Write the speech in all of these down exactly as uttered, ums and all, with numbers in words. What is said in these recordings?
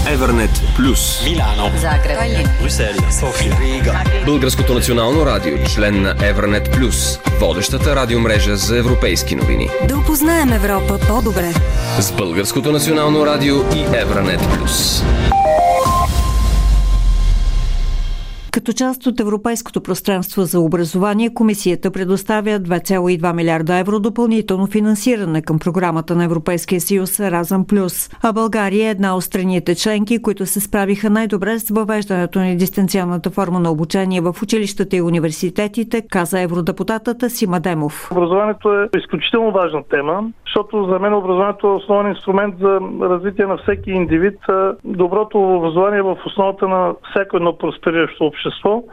Евърнет Плюс, Милано, Загреб, Брюксел, София, Рига. Българското национално радио, член на Евърнет Плюс, водещата радиомрежа за европейски новини. да опознаем Европа по-добре. С Българското национално радио и Евърнет Плюс. Като част от Европейското пространство за образование, Комисията предоставя два цяло и две милиарда евро допълнително финансиране към програмата на Европейския съюз Еразъм Плюс. А България е една от страните членки, които се справиха най-добре с въвеждането на дистанционната форма на обучение в училищата и университетите, каза евродепутатът Асим Адемов. Образованието е изключително важна тема, защото за мен образованието е основен инструмент за развитие на всеки индивид. Доброто образование е в основата на всяко едно проспериращо общество.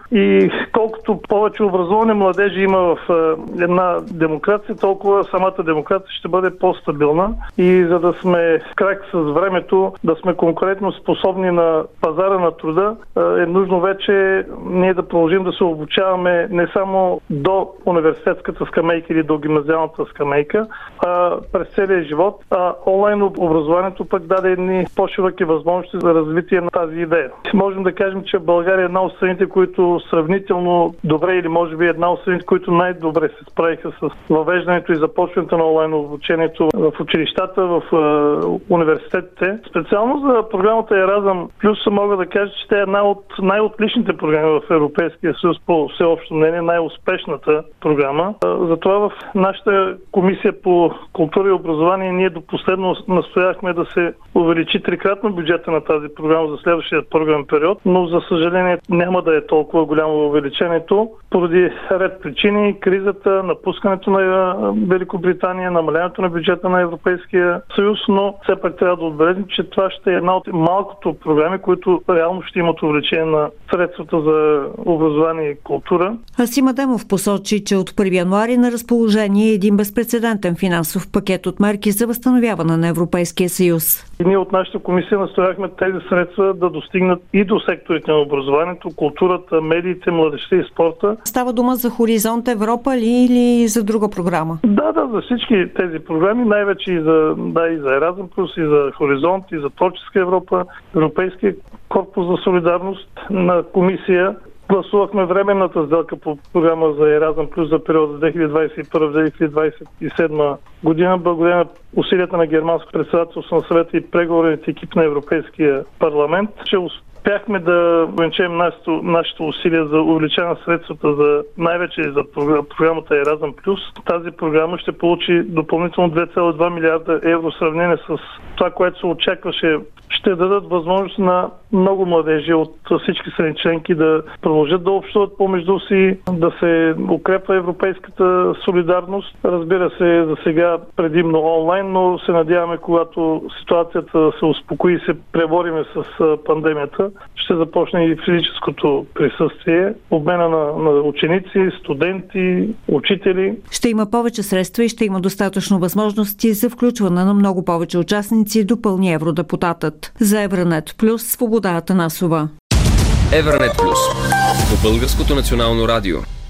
И колкото повече образовани младежи има в една демокрация, толкова самата демокрация ще бъде по-стабилна. И за да сме в крак с времето, да сме конкурентно способни на пазара на труда, е нужно вече ние да продължим да се обучаваме не само до университетската скамейка или до гимназиалната скамейка, а през целия живот. А онлайн образованието пък даде едни по-широки възможности за развитие на тази идея. Можем да кажем, че България е една от страните, които сравнително добре или може би една от страните, които най-добре се справиха с въвеждането и започването на онлайн обучението в училищата, в е, университетите. Специално за програмата Еразъм Плюс мога да кажа, че тя е една от най-отличните програми в Европейския съюз по всеобщо мнение, най-успешната програма. Затова в нашата комисия по култура и образование ние до последно настояхме да се увеличи трикратно бюджета на тази програма за следващия програмен период, но за съжаление няма да е толкова голямо увеличението поради ред причини, кризата, напускането на Великобритания, намаляването на бюджета на Европейския съюз, но все пак трябва да отбележим, че това ще е една от малкото програми, които реално ще имат увеличение на средствата за образование и култура. Асим Адемов посочи, че от първи януари на разположение е един безпрецедентен финансов пакет от мерки за възстановяване на Европейския съюз. И ние от нашата комисия настояхме тези средства да достигнат и до секторите на образованието, културата, медиите, младежта и спорта. Става дума за Хоризонт Европа ли или за друга програма? Да, да, за всички тези програми, най-вече и за, да, и за Еразъм Плюс, и за Хоризонт, и за Творческа Европа, Европейския корпус за солидарност на комисия. Гласувахме временната сделка по програма за Еразъм Плюс за периода две хиляди двадесет и първа - две хиляди двадесет и седма година, благодарение на усилията на германско председателство на съвета и преговорните екип на Европейския парламент, че успяхме да увеличим нашето, нашето усилие за увеличение на средствата за най-вече за програмата Еразъм Плюс. Тази програма ще получи допълнително две цяло и две милиарда евро в сравнение с това, което се очакваше. Ще дадат възможност на много младежи от всички страни членки да продължат да общуват помежду си, да се укрепва европейската солидарност. Разбира се, за сега предимно онлайн, но се надяваме, когато ситуацията се успокои и се пребориме с пандемията, ще започне и физическото присъствие, обмена на, на ученици, студенти, учители. Ще има повече средства и ще има достатъчно възможности за включване на много повече участници, допълни евродепутатът. За Евърнет Плюс, Свобода Атанасова. Евърнет Плюс по Българското национално радио.